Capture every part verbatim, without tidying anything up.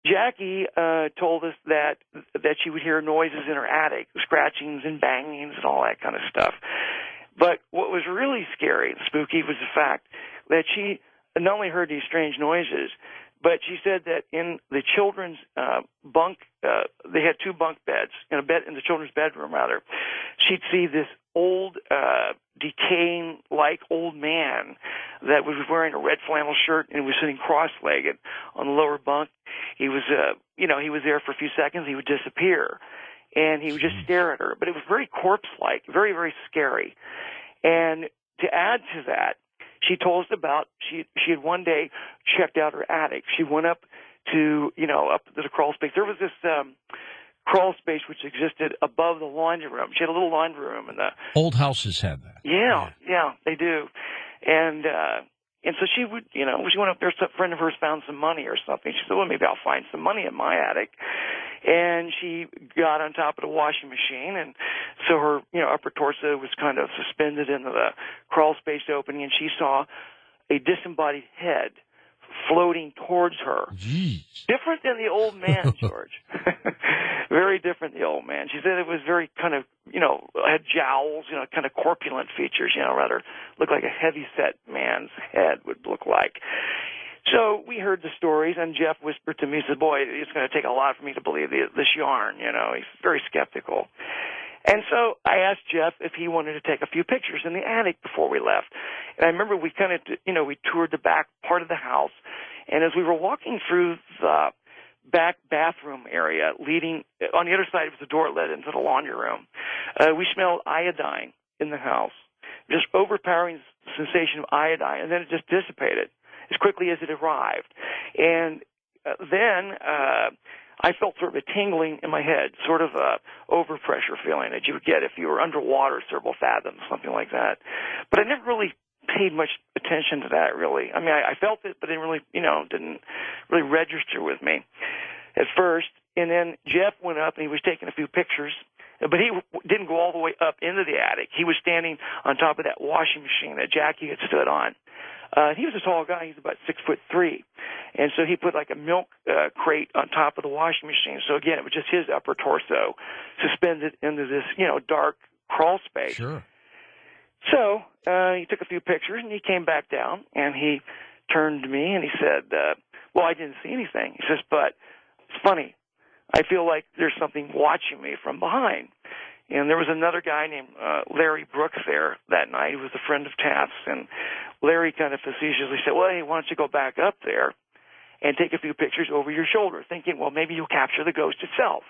Jackie uh, told us that that she would hear noises in her attic, scratchings and bangings and all that kind of stuff. But what was really scary and spooky was the fact that she not only heard these strange noises, but she said that in the children's uh, bunk, uh, they had two bunk beds in a bed in the children's bedroom. Rather, she'd see this old, uh, decaying-like old man that was wearing a red flannel shirt and was sitting cross-legged on the lower bunk. He was, uh, you know, he was there for a few seconds. He would disappear, and he would just stare at her. But it was very corpse-like, very, very scary. And to add to that, she told us about, she she had one day checked out her attic. She went up to, you know, up to the crawl space. There was this um, crawl space which existed above the laundry room. She had a little laundry room. And the old houses had that. Yeah, yeah, yeah they do. And uh, and so she would, you know, she went up there, a friend of hers found some money or something. She said, well, maybe I'll find some money in my attic. And she got on top of the washing machine, and so her, you know, upper torso was kind of suspended into the crawl space opening, and she saw a disembodied head floating towards her. Jeez. Different than the old man, George. Very different than the old man. She said it was very kind of, you know, had jowls, you know, kind of corpulent features, you know, rather looked like a heavy-set man's head would look like. So we heard the stories, and Jeff whispered to me, he said, boy, it's going to take a lot for me to believe this yarn, you know. He's very skeptical. And so I asked Jeff if he wanted to take a few pictures in the attic before we left. And I remember we kind of, you know, we toured the back part of the house, and as we were walking through the back bathroom area leading, on the other side was the door that led into the laundry room, uh, we smelled iodine in the house, just overpowering sensation of iodine, and then it just dissipated as quickly as it arrived. And uh, then uh, I felt sort of a tingling in my head, sort of a overpressure feeling that you would get if you were underwater several fathoms, something like that. But I never really paid much attention to that, really. I mean, I, I felt it, but it really, you know, didn't really register with me at first. And then Jeff went up, and he was taking a few pictures, but he didn't go all the way up into the attic. He was standing on top of that washing machine that Jackie had stood on. Uh, he was a tall guy. He's about six foot three. And so he put like a milk uh, crate on top of the washing machine. So again, it was just his upper torso suspended into this, you know, dark crawl space. Sure. So uh, he took a few pictures, and he came back down, and he turned to me, and he said, uh, well, I didn't see anything. He says, but it's funny. I feel like there's something watching me from behind. And there was another guy named uh, Larry Brooks there that night who was a friend of Taft's. And Larry kind of facetiously said, well, hey, why don't you go back up there and take a few pictures over your shoulder, thinking, well, maybe you'll capture the ghost itself.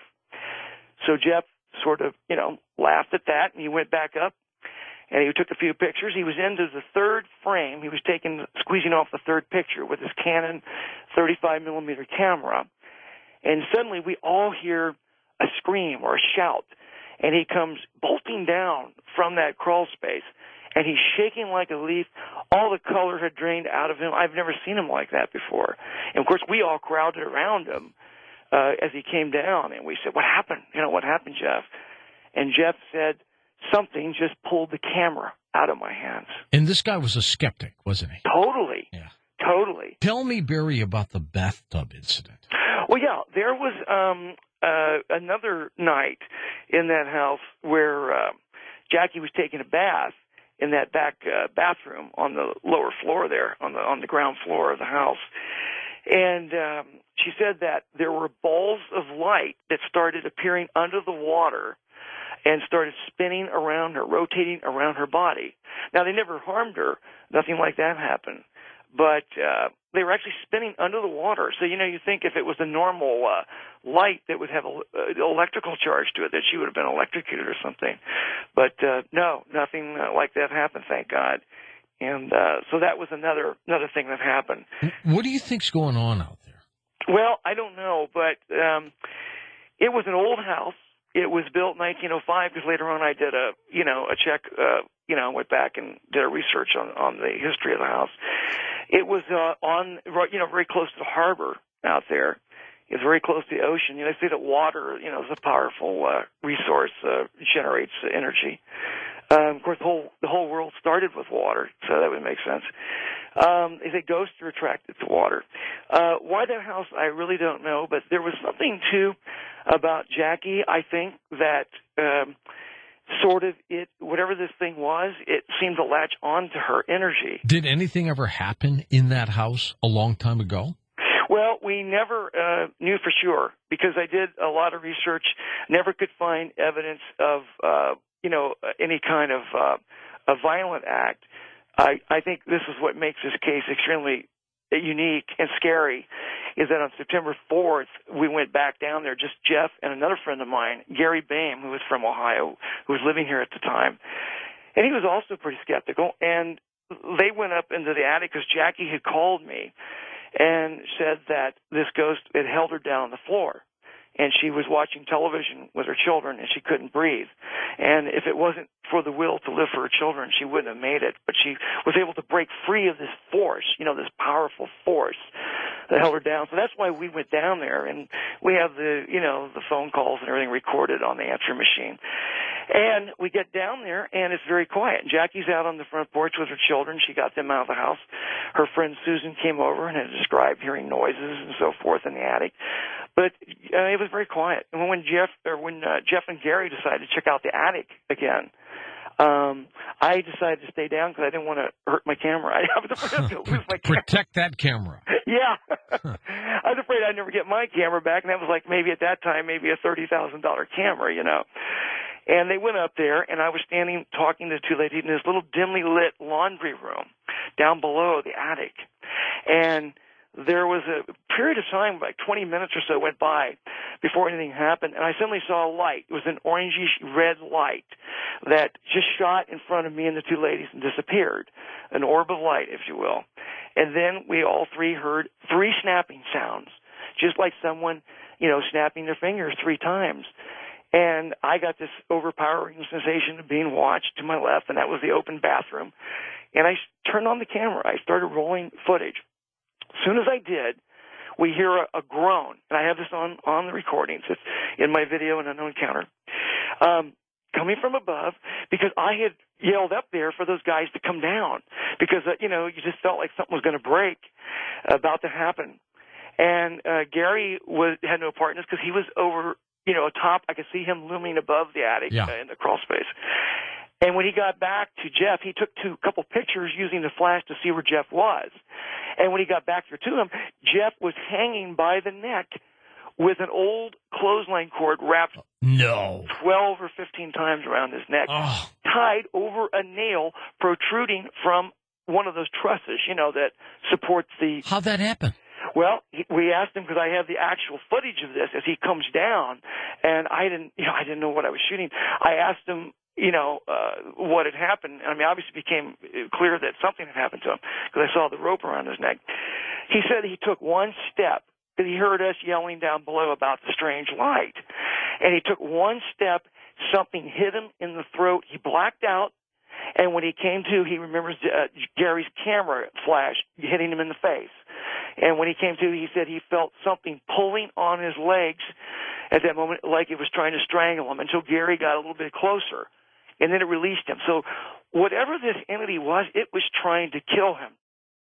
So Jeff sort of, you know, laughed at that, and he went back up, and he took a few pictures. He was into the third frame. He was taking, squeezing off the third picture with his Canon thirty-five millimeter camera. And suddenly we all hear a scream or a shout. And he comes bolting down from that crawl space, and he's shaking like a leaf. All the color had drained out of him. I've never seen him like that before. And, of course, we all crowded around him uh, as he came down, and we said, what happened? You know, what happened, Jeff? And Jeff said, something just pulled the camera out of my hands. And this guy was a skeptic, wasn't he? Totally. Yeah. Totally. Tell me, Barry, about the bathtub incident. Well, yeah, there was um, uh, another night in that house where uh, Jackie was taking a bath in that back uh, bathroom on the lower floor there, on the on the ground floor of the house. And um, she said that there were balls of light that started appearing under the water and started spinning around her, rotating around her body. Now, they never harmed her. Nothing like that happened. But uh, they were actually spinning under the water. So, you know, you think if it was a normal uh, light that would have an electrical charge to it, that she would have been electrocuted or something. But uh, no, nothing uh, like that happened, thank God. And uh, so that was another another thing that happened. What do you think's going on out there? Well, I don't know, but um, it was an old house. It was built in nineteen oh five because later on I did a, you know, a check, uh, you know, went back and did a research on, on the history of the house. It was uh, on, you know, very close to the harbor out there. It's very close to the ocean. You know, they say that water, you know, is a powerful uh, resource, uh, generates energy. Um, of course, the whole the whole world started with water, so that would make sense. Um, they say ghosts are attracted to water. Uh, why that house, I really don't know, but there was something too about Jackie. I think that um, sort of it, whatever this thing was, it seemed to latch on to her energy. Did anything ever happen in that house a long time ago? Well, we never uh, knew for sure because I did a lot of research, never could find evidence of, uh, you know, any kind of uh, a violent act. I, I think this is what makes this case extremely unique and scary, is that on September fourth, we went back down there, just Jeff and another friend of mine, Gary Boehm, who was from Ohio, who was living here at the time. And he was also pretty skeptical. And they went up into the attic because Jackie had called me and said that this ghost had held her down on the floor. And she was watching television with her children, and she couldn't breathe. And if it wasn't for the will to live for her children, she wouldn't have made it. But she was able to break free of this force, you know, this powerful force that held her down. So that's why we went down there, and we have the, you know, the phone calls and everything recorded on the answering machine. And we get down there, and it's very quiet. Jackie's out on the front porch with her children. She got them out of the house. Her friend Susan came over and had described hearing noises and so forth in the attic. But uh, it was very quiet. And when Jeff or when uh, Jeff and Gary decided to check out the attic again, um, I decided to stay down because I didn't want to hurt my camera. I was afraid to lose my camera. Protect that camera. Yeah. I was afraid I'd never get my camera back, and that was like maybe at that time maybe a thirty thousand dollars camera, you know. And they went up there, and I was standing talking to the two ladies in this little dimly lit laundry room down below the attic. And there was a period of time, like twenty minutes or so went by before anything happened, and I suddenly saw a light. It was an orangish red light that just shot in front of me and the two ladies and disappeared, an orb of light, if you will. And then we all three heard three snapping sounds, just like someone, you know, snapping their fingers three times. And I got this overpowering sensation of being watched to my left, and that was the open bathroom. And I turned on the camera. I started rolling footage. As soon as I did, we hear a, a groan, and I have this on, on the recordings. It's in my video in Unknown Encounter, um, coming from above, because I had yelled up there for those guys to come down, because, uh, you know, you just felt like something was going to break, about to happen. And uh, Gary was had no part in this because he was over, you know, atop. I could see him looming above the attic yeah. uh, in the crawl space. And when he got back to Jeff, he took two couple pictures using the flash to see where Jeff was. And when he got back there to him, Jeff was hanging by the neck with an old clothesline cord wrapped no. twelve or fifteen times around his neck, oh. tied over a nail protruding from one of those trusses, you know, that supports the... How'd that happen? Well, he, we asked him because I have the actual footage of this as he comes down, and I didn't, you know, I didn't know what I was shooting. I asked him, you know, uh, what had happened. I mean, obviously it became clear that something had happened to him because I saw the rope around his neck. He said he took one step because he heard us yelling down below about the strange light. And he took one step, something hit him in the throat. He blacked out. And when he came to, he remembers uh, Gary's camera flash hitting him in the face. And when he came to, he said he felt something pulling on his legs at that moment, like it was trying to strangle him, until Gary got a little bit closer. And then it released him. So whatever this entity was, it was trying to kill him.